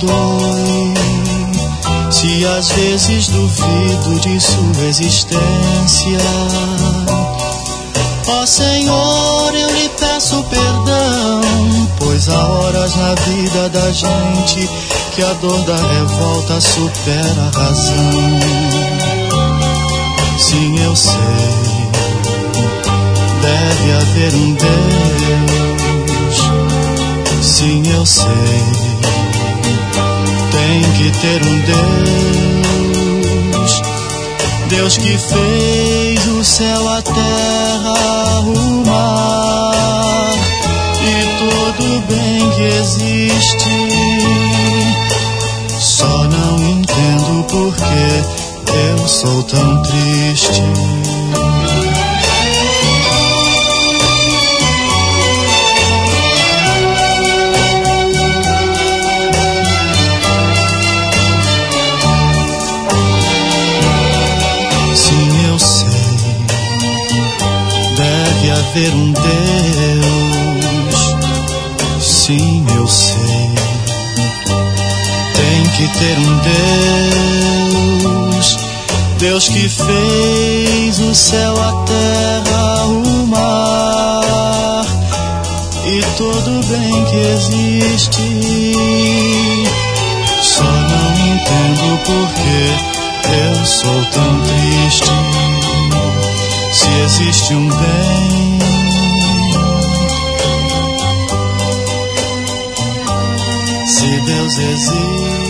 perdoe se às vezes duvido de sua existência. Ó Senhor, eu lhe peço perdão, pois há horas na vida da gente que a dor da revolta supera a razão. Sim, eu sei, deve haver um Deus. Sim, eu sei, tem que ter um Deus. Deus que fez o céu, a terra, o mar e todo bem que existe. Só não entendo por que eu sou tão triste. Haver um Deus, sim, eu sei, tem que ter um Deus. Deus que fez o céu, a terra, o mar e todo bem que existe. Só não entendo por que eu sou tão triste. Se existe um bem, se Deus existe.